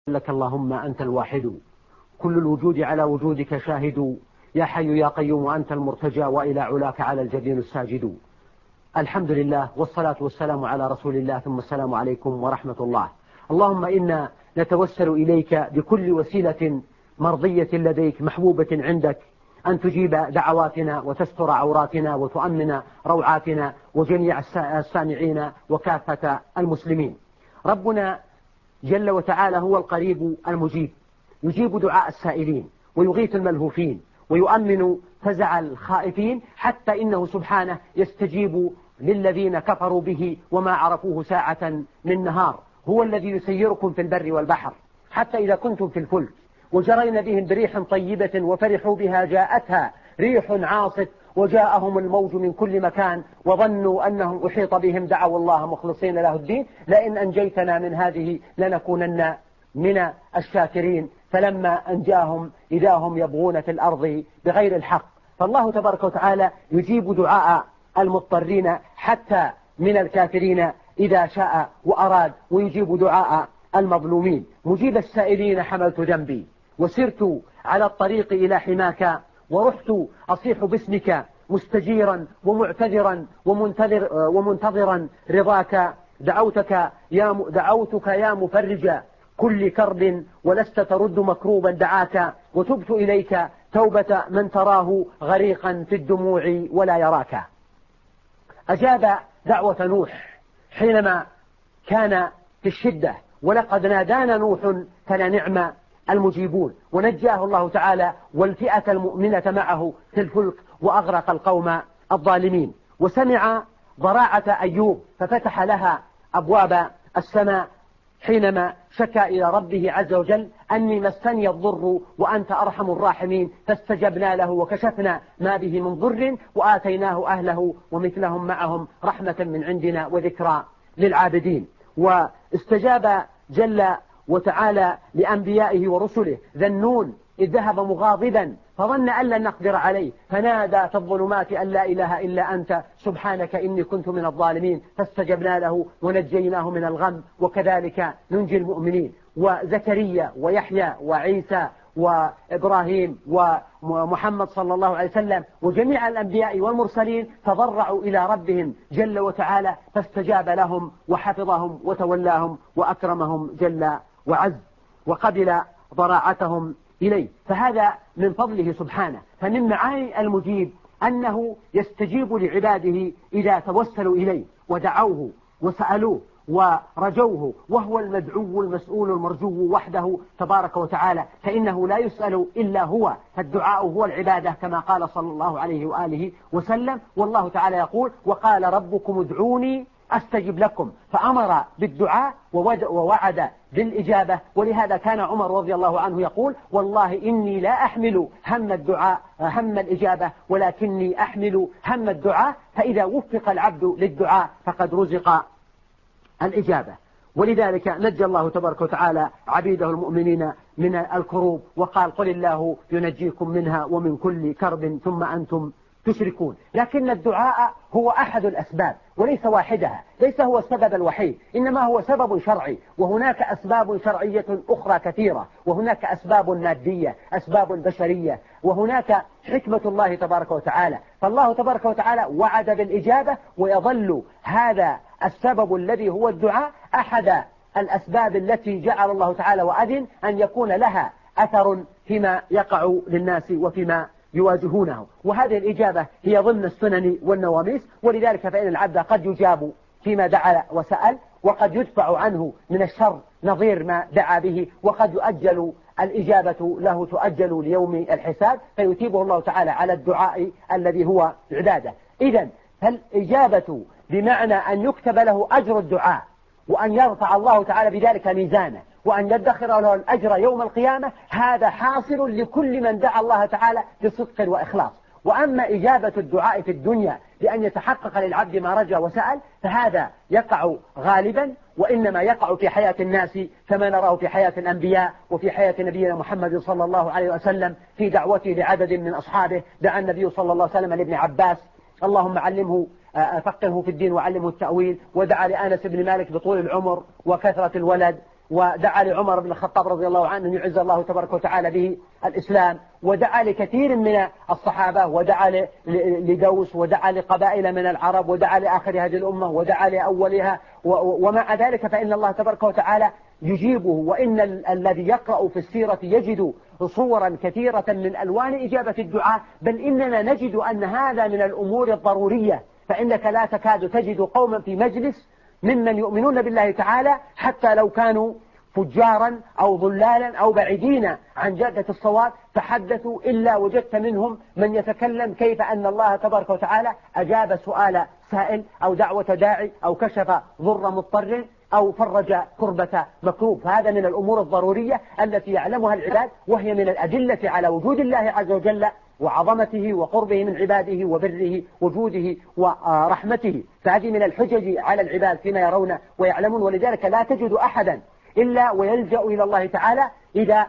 لك اللهم أنت الواحد، كل الوجود على وجودك شاهد، يا حي يا قيوم أنت المرتجى، وإلى علاك على الجبين الساجد. الحمد لله والصلاة والسلام على رسول الله، ثم السلام عليكم ورحمة الله. اللهم إنا نتوسل إليك بكل وسيلة مرضية لديك محبوبة عندك، أن تجيب دعواتنا وتستر عوراتنا وتؤمن روعاتنا وجميع السامعين وكافة المسلمين. ربنا جل وتعالى هو القريب المجيب، يجيب دعاء السائلين ويغيث الملهوفين ويؤمن فزع الخائفين، حتى إنه سبحانه يستجيب للذين كفروا به وما عرفوه ساعة من نهار. هو الذي يسيركم في البر والبحر، حتى إذا كنتم في الفلك وجرين بهم بريح طيبة وفرحوا بها جاءتها ريح عاصف وجاءهم الموج من كل مكان وظنوا أنهم أحيط بهم دعوا الله مخلصين له الدين لئن أنجيتنا من هذه لنكونن من الشاكرين، فلما أنجاهم إذا هم يبغون في الأرض بغير الحق. فالله تبارك وتعالى يجيب دعاء المضطرين حتى من الكافرين إذا شاء وأراد، ويجيب دعاء المظلومين. مجيب السائلين حملت ذنبي وسرت على الطريق إلى حماك، ورحت أصيح باسمك مستجيرا ومعتذرا ومنتظرا رضاك. دعوتك يا مفرج كل كرب ولست ترد مكروبا دعاك، وتبت إليك توبة من تراه غريقا في الدموع ولا يراك. أجاب دعوة نوح حينما كان في الشدة، ولقد نادانا نوح فلنعم المجيبون، ونجاه الله تعالى والفئة المؤمنة معه في الفلك وأغرق القوم الظالمين. وسمع ضراعة أيوب ففتح لها أبواب السماء حينما شكى إلى ربه عز وجل أني مسني الضر وأنت أرحم الراحمين، فاستجبنا له وكشفنا ما به من ضر وآتيناه أهله ومثلهم معهم رحمة من عندنا وذكرى للعابدين. واستجاب جل وتعالى لأنبيائه ورسله. ذا النون إذ ذهب مغاضبا فظن أن لن نقدر عليه فنادى في الظلمات أن لا إله إلا أنت سبحانك إني كنت من الظالمين، فاستجبنا له ونجيناه من الغم، وكذلك ننجي المؤمنين. وزكريا ويحيى وعيسى وإبراهيم ومحمد صلى الله عليه وسلم وجميع الأنبياء والمرسلين تضرعوا إلى ربهم جل وتعالى فاستجاب لهم وحفظهم وتولاهم وأكرمهم جل وعز وقبل ضراعتهم إليه. فهذا من فضله سبحانه. فمن معاني المجيب أنه يستجيب لعباده إذا توسلوا إليه ودعوه وسألوه ورجوه، وهو المدعو المسؤول المرجو وحده تبارك وتعالى، فإنه لا يسأل إلا هو، فالدعاء هو العبادة كما قال صلى الله عليه وآله وسلم. والله تعالى يقول وقال ربكم ادعوني أستجب لكم، فأمر بالدعاء ووعد بالإجابة. ولهذا كان عمر رضي الله عنه يقول والله إني لا أحمل هم الإجابة ولكني أحمل هم الدعاء، فإذا وفق العبد للدعاء فقد رزق الإجابة. ولذلك نجى الله تبارك وتعالى عبيده المؤمنين من الكروب، وقال قل الله ينجيكم منها ومن كل كرب ثم أنتم تشركون. لكن الدعاء هو أحد الأسباب وليس واحدها، ليس هو السبب الوحيد، إنما هو سبب شرعي، وهناك أسباب شرعية أخرى كثيرة، وهناك أسباب مادية، أسباب بشرية، وهناك حكمة الله تبارك وتعالى. فالله تبارك وتعالى وعد بالإجابة، ويظل هذا السبب الذي هو الدعاء أحد الأسباب التي جعل الله تعالى وأذن أن يكون لها أثر فيما يقع للناس وفيما يواجهونه. وهذه الإجابة هي ضمن السنن والنواميس. ولذلك فإن العبد قد يجاب فيما دعا وسأل، وقد يدفع عنه من الشر نظير ما دعا به، وقد يؤجل الإجابة له تؤجل ليوم الحساب فيثيبه الله تعالى على الدعاء الذي هو عبادة. إذن فالإجابة بمعنى أن يكتب له أجر الدعاء، وأن يرفع الله تعالى بذلك ميزانه، وأن يدخر له الأجر يوم القيامة. هذا حاصل لكل من دعا الله تعالى بصدق وإخلاص. وأما إجابة الدعاء في الدنيا بأن يتحقق للعبد ما رجى وسأل، فهذا يقع غالبا، وإنما يقع في حياة الناس كما نراه في حياة الأنبياء وفي حياة نبينا محمد صلى الله عليه وسلم. في دعوته لعدد من أصحابه دعا النبي صلى الله عليه وسلم لابن عباس اللهم علمه فقهه في الدين وعلمه التأويل، ودعا لأنس بن مالك بطول العمر وكثرة الولد، ودعا لعمر بن الخطاب رضي الله عنه أن يعز الله تبارك وتعالى به الإسلام، ودعا لكثير من الصحابة، ودعا لدوس، ودعا لقبائل من العرب، ودعا لآخر هذه الأمة، ودعا لأولها. ومع ذلك فإن الله تبارك وتعالى يجيبه. وإن الذي يقرأ في السيرة يجد صورا كثيرة من ألوان إجابة الدعاء، بل إننا نجد أن هذا من الأمور الضرورية. فإنك لا تكاد تجد قوما في مجلس ممن يؤمنون بالله تعالى حتى لو كانوا فجارا أو ضلالا أو بعيدين عن جادة الصواب تحدثوا إلا وجدت منهم من يتكلم كيف أن الله تبارك وتعالى أجاب سؤال سائل أو دعوة داعي أو كشف ضر مضطر أو فرج كربة مكروب. فهذا من الأمور الضرورية التي يعلمها العباد، وهي من الأدلة على وجود الله عز وجل وعظمته وقربه من عباده وبره وجوده ورحمته. فهذه من الحجج على العباد فيما يرون ويعلمون. ولذلك لا تجد أحدا إلا ويلجأ إلى الله تعالى إذا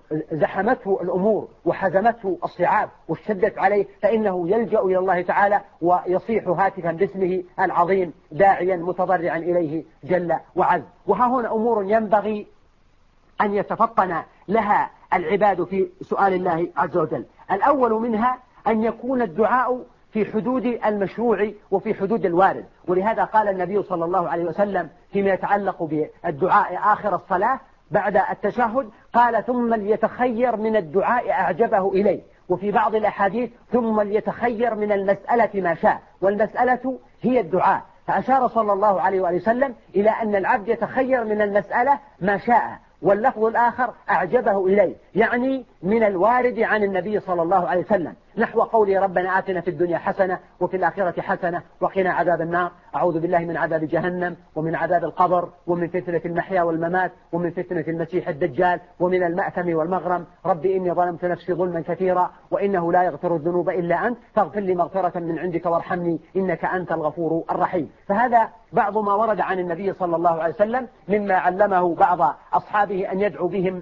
زحمته الأمور وحزمته الصعاب واشتدت عليه، فإنه يلجأ إلى الله تعالى ويصيح هاتفا باسمه العظيم داعيا متضرعا إليه جل وعز. وها هنا أمور ينبغي أن يتفطن لها العباد في سؤال الله عز وجل. الأول منها أن يكون الدعاء في حدود المشروع وفي حدود الوارد. ولهذا قال النبي صلى الله عليه وسلم فيما يتعلق بالدعاء آخر الصلاة بعد التشهد، قال ثم ليتخير من الدعاء أعجبه إليه. وفي بعض الأحاديث ثم ليتخير من المسألة ما شاء، والمسألة هي الدعاء. فأشار صلى الله عليه وآله وسلم إلى أن العبد يتخير من المسألة ما شاء. واللفظ الآخر أعجبه إليه، يعني من الوارد عن النبي صلى الله عليه وسلم، نحو قوله ربنا آتنا في الدنيا حسنة وفي الآخرة حسنة وقنا عذاب النار، أعوذ بالله من عذاب جهنم ومن عذاب القبر ومن فتنة المحيا والممات ومن فتنة المسيح الدجال ومن المأثم والمغرم، رب إني ظلمت نفسي ظلما كثيرا وإنه لا يغفر الذنوب إلا أنت فاغفر لي مغفرة من عندك وارحمني إنك أنت الغفور الرحيم. فهذا بعض ما ورد عن النبي صلى الله عليه وسلم مما علمه بعض أصحابه أن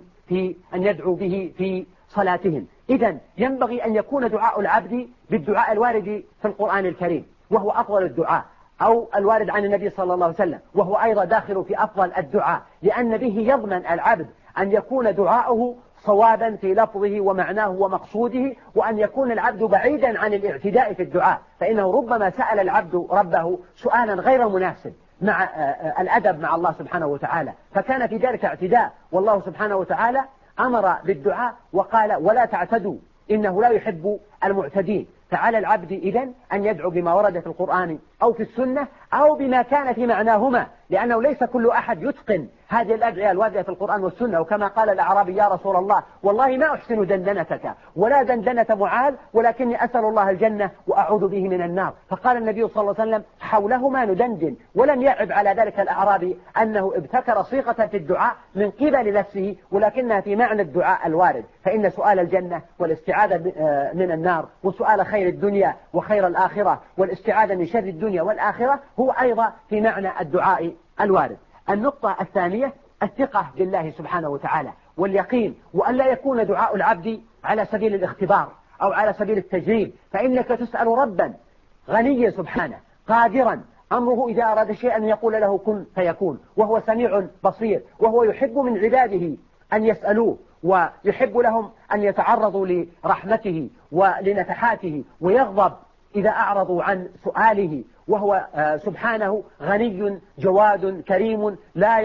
يدعو به في صلاتهم. إذن ينبغي أن يكون دعاء العبد بالدعاء الوارد في القرآن الكريم، وهو أفضل الدعاء، أو الوارد عن النبي صلى الله عليه وسلم، وهو أيضا داخل في أفضل الدعاء، لأن به يضمن العبد أن يكون دعاؤه صوابا في لفظه ومعناه ومقصوده، وأن يكون العبد بعيدا عن الاعتداء في الدعاء. فإنه ربما سأل العبد ربه سؤالا غير مناسب مع الأدب مع الله سبحانه وتعالى، فكان في ذلك اعتداء. والله سبحانه وتعالى أمر بالدعاء وقال ولا تعتدوا إنه لا يحب المعتدين. فعلى العبد إذن أن يدعو بما ورد في القرآن أو في السنة أو بما كان في معناهما، لأنه ليس كل أحد يتقن هذه الأدعية الواردة في القرآن والسنة. وكما قال الأعرابي يا رسول الله والله ما أحسن دندنتك ولا دندنة معاذ ولكني أسأل الله الجنة وأعوذ به من النار. فقال النبي صلى الله عليه وسلم حولهما ندندن، ولم يعب على ذلك الأعرابي أنه ابتكر صيغة في الدعاء من قبل نفسه، ولكنها في معنى الدعاء الوارد. فإن سؤال الجنة والاستعاذة من النار وسؤال خير الدنيا وخير الآخرة والاستعاذة من شر الدنيا والآخرة هو أيضا في معنى الدعاء الوارد. النقطة الثانية الثقة بالله سبحانه وتعالى واليقين، وأن لا يكون دعاء العبد على سبيل الاختبار أو على سبيل التجريب. فإنك تسأل ربا غنيا سبحانه قادرا، أمره إذا أراد شيئا أن يقول له كن فيكون، وهو سميع بصير، وهو يحب من عباده أن يسألوه، ويحب لهم أن يتعرضوا لرحمته ولنفحاته، ويغضب إذا أعرضوا عن سؤاله. وهو سبحانه غني جواد كريم لا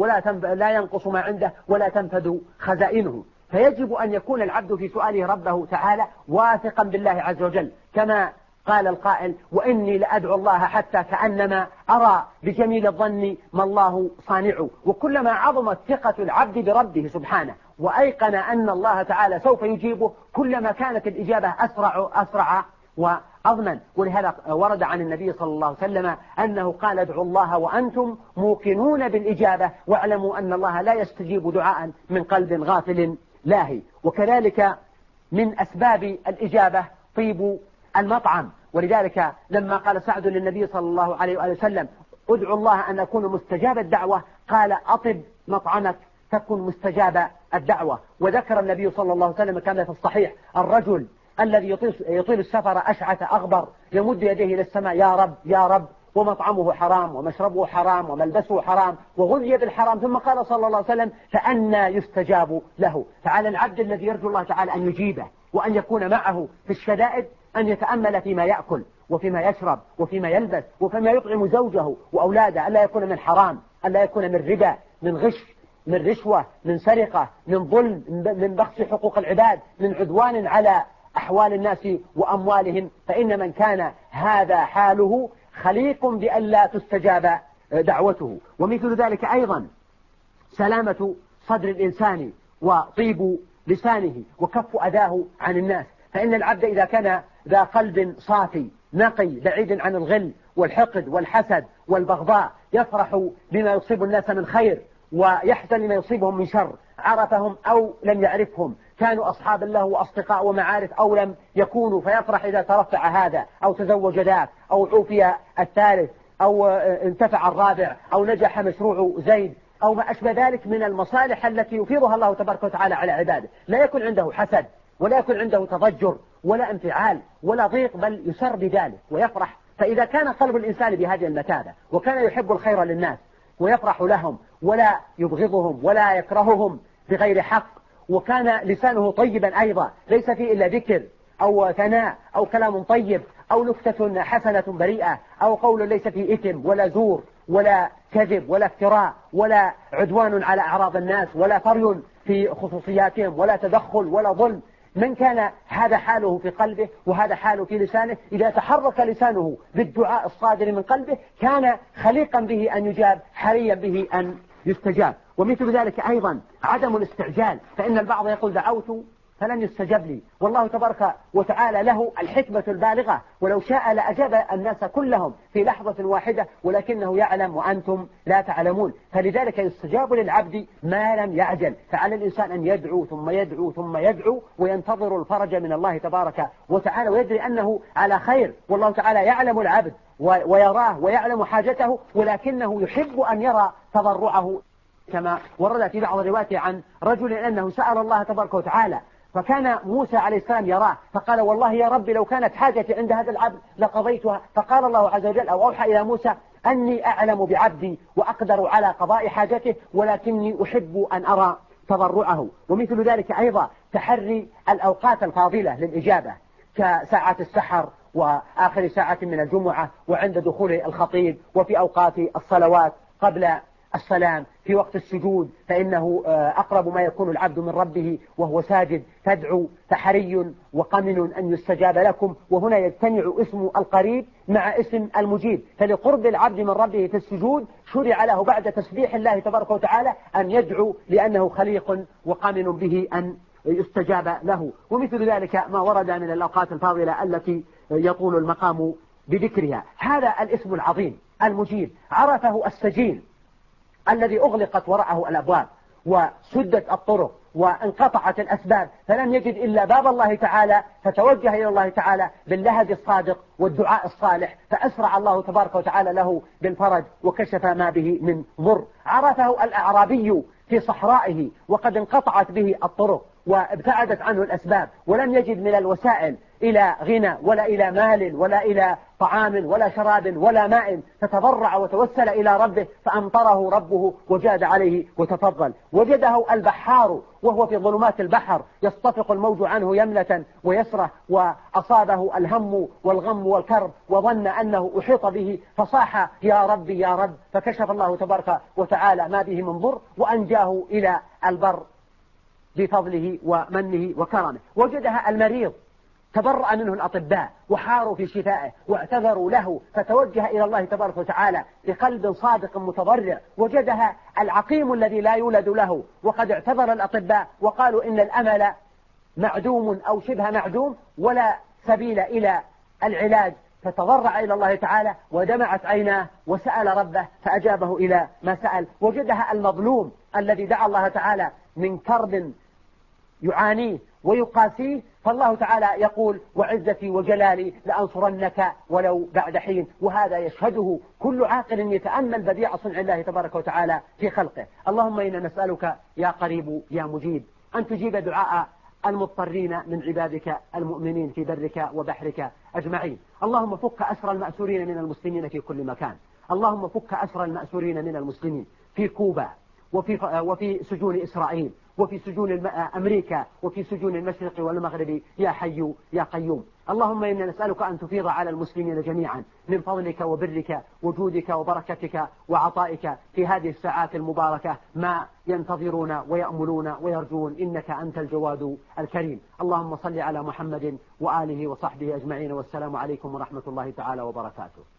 ينقص ما عنده ولا تنفد خزائنه. فيجب أن يكون العبد في سؤاله ربه تعالى واثقا بالله عز وجل، كما قال القائل وإني لأدعو الله حتى كأنما أرى بجميل الظن ما الله صانعه. وكلما عظمت ثقة العبد بربه سبحانه وأيقن أن الله تعالى سوف يجيبه، كلما كانت الإجابة أسرع وأضمن. ولهذا ورد عن النبي صلى الله عليه وسلم أنه قال ادعوا الله وأنتم موقنون بالإجابة واعلموا أن الله لا يستجيب دعاء من قلب غافل لاهي. وكذلك من أسباب الإجابة طيب المطعم. ولذلك لما قال سعد للنبي صلى الله عليه وسلم ادعوا الله أن أكون مستجاب الدعوة، قال أطب مطعمك تكن مستجاب الدعوة. وذكر النبي صلى الله عليه وسلم كما في الصحيح الرجل الذي يطيل السفر أشعث أغبر يمد يديه إلى السماء يا رب يا رب، ومطعمه حرام ومشربه حرام وملبسه حرام وغذي بالحرام، ثم قال صلى الله عليه وسلم فأنى يستجاب له. فعلى العبد الذي يرجو الله تعالى أن يجيبه وأن يكون معه في الشدائد أن يتأمل فيما يأكل وفيما يشرب وفيما يلبس وفيما يطعم زوجه وأولاده، ألا يكون من حرام، ألا يكون من ربا، من غش، من رشوة، من سرقة، من ظلم، من بخس حقوق العباد، من عدوان على أحوال الناس وأموالهم. فإن من كان هذا حاله خليق بألا تستجاب دعوته. ومثل ذلك أيضا سلامة صدر الإنسان وطيب لسانه وكف أذاه عن الناس. فإن العبد إذا كان ذا قلب صافي نقي بعيد عن الغل والحقد والحسد والبغضاء، يفرح بما يصيب الناس من خير ويحزن لما يصيبهم من شر، عرفهم أو لم يعرفهم، كانوا أصحابا له وأصدقاء ومعارف أو لم يكونوا، فيفرح إذا ترفع هذا أو تزوج ذاك أو عوفي الثالث أو انتفع الرابع أو نجح مشروع زيد أو ما أشبه ذلك من المصالح التي يفيضها الله تبارك وتعالى على عباده. لا يكون عنده حسد ولا يكون عنده تضجر ولا انفعال ولا ضيق، بل يسر بذلك ويفرح. فإذا كان قلب الإنسان بهذه المثابة وكان يحب الخير للناس ويفرح لهم ولا يبغضهم ولا يكرههم بغير حق، وكان لسانه طيبا أيضا ليس فيه إلا ذكر أو ثناء أو كلام طيب أو نكتة حسنة بريئة أو قول ليس فيه إثم ولا زور ولا كذب ولا افتراء ولا عدوان على أعراض الناس ولا فري في خصوصياتهم ولا تدخل ولا ظلم، من كان هذا حاله في قلبه وهذا حاله في لسانه، إذا تحرك لسانه بالدعاء الصادر من قلبه كان خليقا به أن يجاب، حريا به أن يستجاب. ومثل ذلك أيضا عدم الاستعجال، فإن البعض يقول دعوت فلن يستجب لي، والله تبارك وتعالى له الحكمة البالغة، ولو شاء لأجاب الناس كلهم في لحظة واحدة، ولكنه يعلم وأنتم لا تعلمون. فلذلك يستجاب للعبد ما لم يعجل. فعلى الإنسان أن يدعو ثم يدعو ثم يدعو وينتظر الفرج من الله تبارك وتعالى، ويدري أنه على خير، والله تعالى يعلم العبد ويراه ويعلم حاجته، ولكنه يحب أن يرى تضرعه، كما ورد في بعض الروايات عن رجل أنه سأل الله تبارك وتعالى، فكان موسى عليه السلام يراه فقال والله يا رب لو كانت حاجتي عند هذا العبد لقضيتها. فقال الله عز وجل أو أوحى إلى موسى أني أعلم بعبدي وأقدر على قضاء حاجته، ولكني أحب أن أرى تضرعه. ومثل ذلك أيضا تحري الأوقات الفاضلة للإجابة كساعة السحر وآخر ساعة من الجمعة وعند دخول الخطيب وفي أوقات الصلوات قبل السلام في وقت السجود، فإنه أقرب ما يكون العبد من ربه وهو ساجد، فادعوا فحري وقمن أن يستجاب لكم. وهنا يجتمع اسم القريب مع اسم المجيب، فلقرب العبد من ربه في السجود شرع له بعد تسبيح الله تبارك وتعالى أن يدعو لأنه خليق وقمن به أن يستجاب له. ومثل ذلك ما ورد من الأوقات الفاضلة التي يطول المقام بذكرها. هذا الاسم العظيم المجيب عرفه السجين الذي أغلقت وراءه الأبواب وسدت الطرق وانقطعت الأسباب، فلم يجد إلا باب الله تعالى، فتوجه إلى الله تعالى باللهج الصادق والدعاء الصالح، فأسرع الله تبارك وتعالى له بالفرج وكشف ما به من ضر. عرفه الأعرابي في صحرائه وقد انقطعت به الطرق وابتعدت عنه الأسباب، ولم يجد من الوسائل إلى غنى ولا إلى مال ولا إلى طعام ولا شراب ولا ماء، فتضرع وتوسل إلى ربه فأمطره ربه وجاد عليه وتفضل. وجده البحار وهو في ظلمات البحر يصطفق الموج عنه يمنة ويسرة، وأصابه الهم والغم والكرب وظن أنه أحيط به فصاح يا ربي يا رب، فكشف الله تبارك وتعالى ما به من ضر وأنجاه إلى البر بفضله ومنه وكرمه. وجدها المريض تبرأ منه الأطباء وحاروا في شفائه واعتذروا له، فتوجه إلى الله تبارك وتعالى بقلب صادق متضرع. وجدها العقيم الذي لا يولد له وقد اعتذر الأطباء وقالوا إن الأمل معدوم أو شبه معدوم ولا سبيل إلى العلاج، فتضرع إلى الله تعالى ودمعت عيناه وسأل ربه فأجابه إلى ما سأل. وجدها المظلوم الذي دعا الله تعالى من كرب يعانيه ويقاسيه، فالله تعالى يقول وعزتي وجلالي لأنصرنك ولو بعد حين. وهذا يشهده كل عاقل يتأمل بديع صنع الله تبارك وتعالى في خلقه. اللهم إنا نسألك يا قريب يا مجيب أن تجيب دعاء المضطرين من عبادك المؤمنين في برك وبحرك أجمعين. اللهم فك أسر المأسورين من المسلمين في كل مكان. اللهم فك أسر المأسورين من المسلمين في كوبا وفي سجون إسرائيل وفي سجون أمريكا وفي سجون المشرق والمغرب يا حي يا قيوم. اللهم إنا نسألك أن تفيض على المسلمين جميعا من فضلك وبرك وجودك وبركتك وعطائك في هذه الساعات المباركة ما ينتظرون ويأملون ويرجون، إنك أنت الجواد الكريم. اللهم صل على محمد وآله وصحبه أجمعين، والسلام عليكم ورحمة الله تعالى وبركاته.